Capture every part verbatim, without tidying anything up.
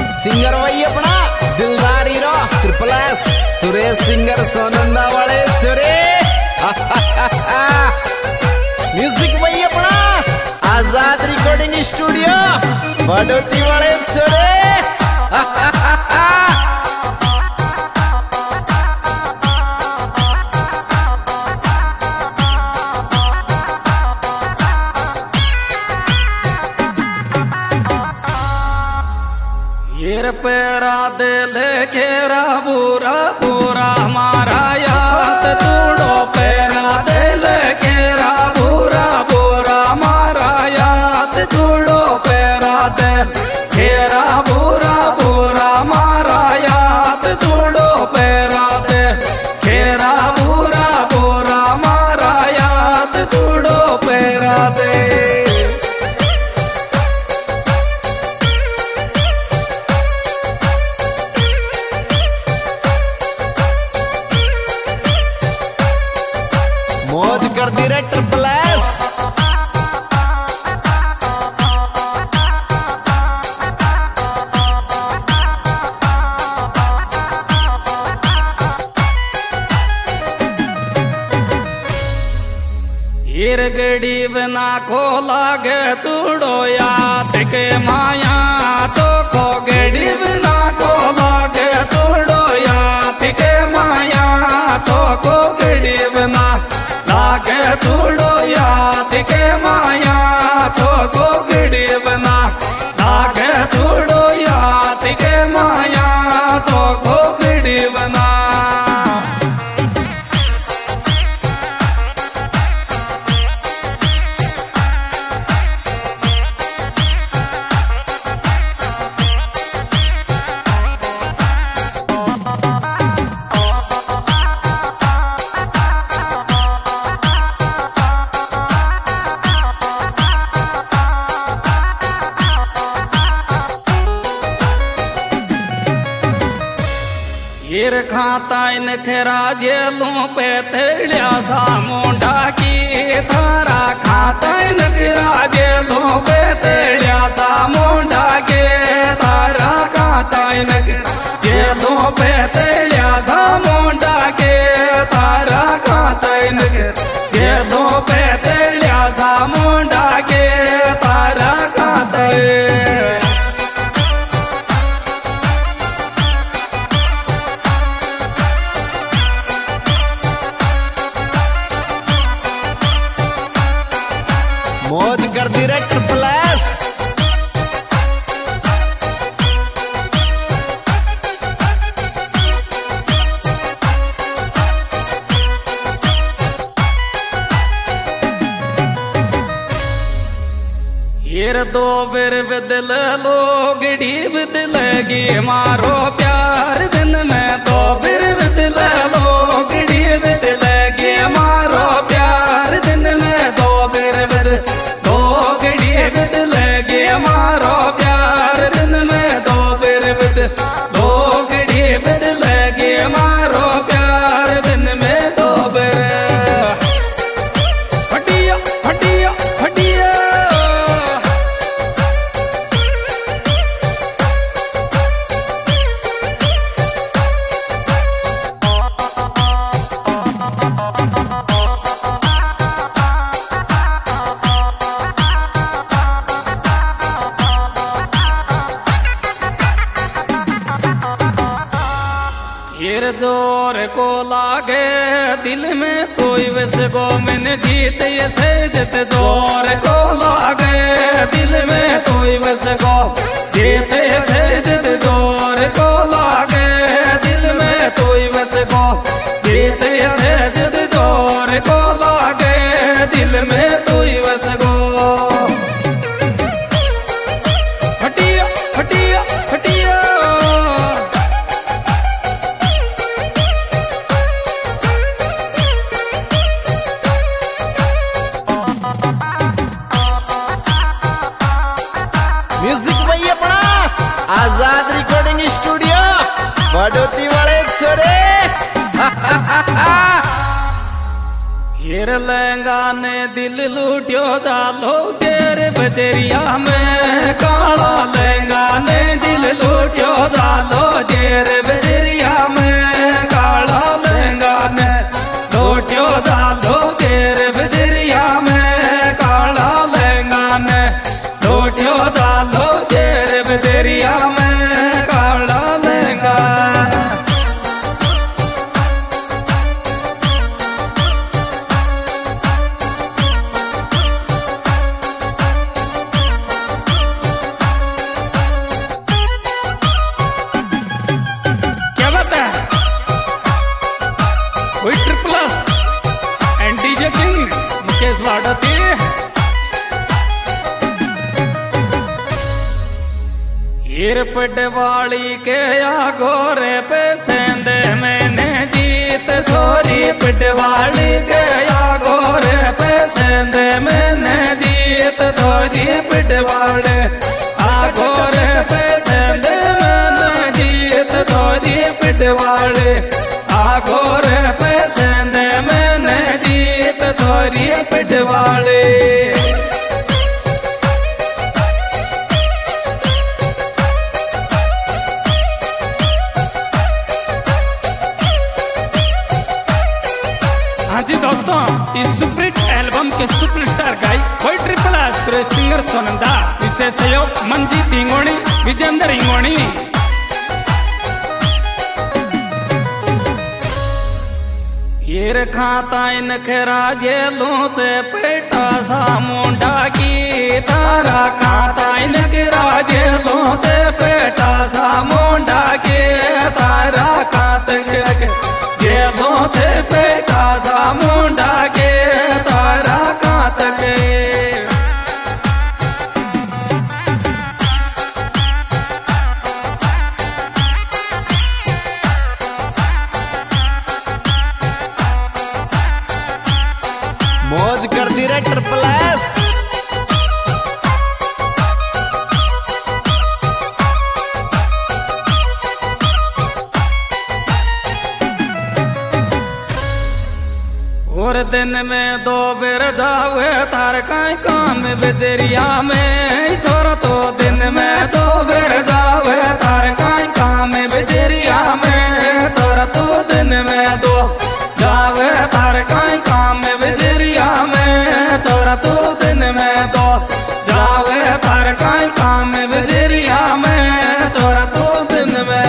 Singer वही अपना दिलदार hero triple S Suresh singer Sonanda वाले छोरे। म्यूजिक वही अपना आजाद रिकॉर्डिंग स्टूडियो बड़ोती वाले छोरे। येर पेरा दे लेखेरा बुरा बुरा हमारा याद तूड़ो पेरा दे लेखेरा बुरा बुरा हमारा याद तूड़ो पेरा दे खेरा बुरा बुरा हमारा याद तूड़ो पेरा दे खेरा बुरा बुरा हमारा याद तूड़ो पेरा दे। मौज कर दी रे ट्रिपल एस। हीर गड़ी बना को लागे चूड़ो याद के माया चोखो गड़ी बना को लागे चूड़ो याद के माया चोखो गड़ी बना लागे चूड़ो याद के माया चोखो गड़ी बना लागे चूड़ो याद के माया चोखो गड़ी बना। हीर खाता इन खेरा जेलों पे तेड़िया सा मुंडा की थारा खाता इन खेरा जेलों पे तेड़िया सा मुंडा के थारा खाता इन जेलों पे तेड़िया सा मुंडा के तारा खाता इन जेलों पे तेड़िया सा मुंडा के तारा खाता मौज कर दी रे ट्रिपल एस। हीर दो बेर बदल लो गड़ी बदलेगी मारो प्यार दिन में दो बेर बदल लो गड़ी बदलेगी मारो प्यार दिन में दो बेर बदल दो गड़ी बदलेगी मारो प्यार दिन में दो बेर बदल दो गड़ी बदलेगी मारो प्यार दिन में दो बेर। फटिया फटिया फटिया हीर जोर को लागे दिल में कोई वस गो मन जीत ये सेजत जोर को लागे दिल में कोई वस गो जीत ये सेजत जोर को लागे दिल में कोई वस गो जीत ये सेजत जोर को लागे दिल में कोई वस गो। फटिया फटिया फटिया म्यूजिक वही अपना आजाद रिकॉर्डिंग स्टूडियो बड़ोती वाले छोरे। हीर लहंगा ने दिल लूटियो जालो तेरे बजरिया में काला लहंगा ने दिल लूटियो हीर पटवाली के आगोरे पे सेंदे मैंने जीत छोरी पटवाली के आगोरे पे सेंदे मैंने जीत छोरी पटवाले आगोरे पे सेंदे मैंने जीत छोरी पटवाले आगोरे पे सेंदे मैंने जीत छोरी पटवाले। हाँ जी दोस्तों, इस सुपरहिट एल्बम के सुपरस्टार गायक वही triple S Suresh singer Sonanda, विशेष सहयोग मंजीत इंगोणी, विजेंद्र इंगोणी। ये खाता इन खरा जेलों से पेटा सा मुंडा की तारा खाता इन खरा जेलों से पेटा सा मुंडा के तारा खात जेलों से पेटा सा मुंडा के तारा खात के। मौज कर दी रे ट्रिपल एस। और दिन में दो बेर जावे तार काई काम बेचेरिया में छोरा तो दिन में दो बेर जावे तार काई काम बेचेरिया में छोरा तो दिन में दो जावे तार काई काम बेचेरिया में छोरा तो दिन में दो जावे तार काई काम बेचेरिया में छोरा तो दिन में।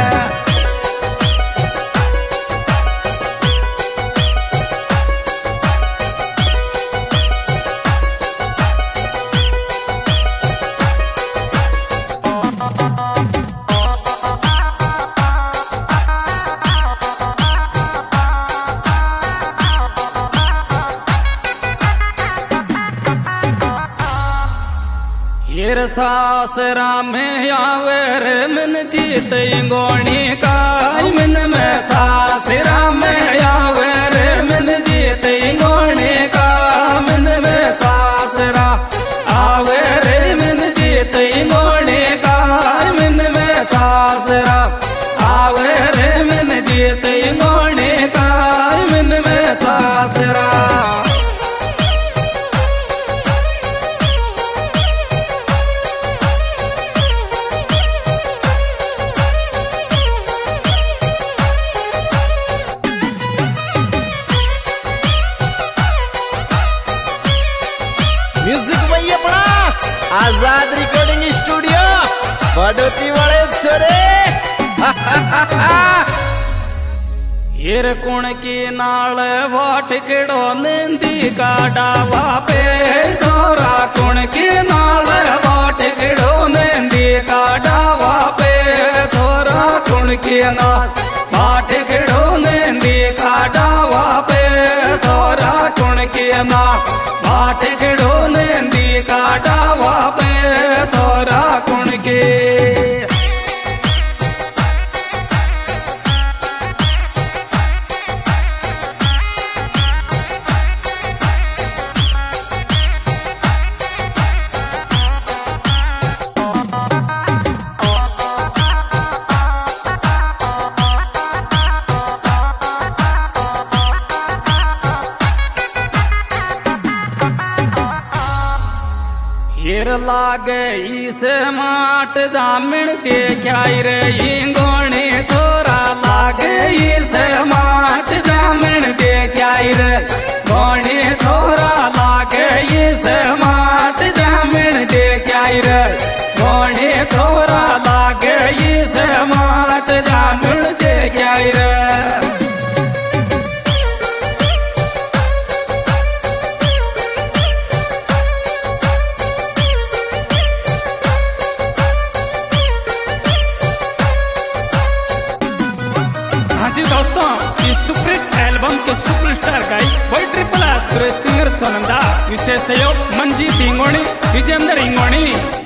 हीर सासरा में आवे रे मन जीत गोणी का मन में सासरा में आवे रे मन जीत गोणी का मन में सासरा आवे रे मन जीत गोणी का मन में सासरा आवे रे मन जीत गोणी का मन में सासरा। म्यूजिक वही अपना आजाद रिकॉर्डिंग स्टूडियो बड़ोती वाले छोरे। हीर कुण की नाल वाट किड़ो नंदी का डावा पे छोरा कुण की नाल वाट किड़ो नंदी का डावा पे छोरा कुण की नाल वाट किड़ो नंदी का डावा पे छोरा कुण की नाल वाट किड़ो नंदी का डावा पे छोरा कुण के। हीर लागे इसे माट जामिन देखाई रे गोणी छोरा लागे इसे माट जामिन देखाई रे गोणी छोरा लागे इसे माट जामिन देखाई रे गोणी छोरा लागे इसे माट जामिन देखाई रे। दोस्तों, इस सुपरहिट एल्बम के सुपरस्टार गायक वही triple S Suresh singer Sonanda, विशेष सहयोग मंजीत इंगोणी, विजेंद्र इंगोणी।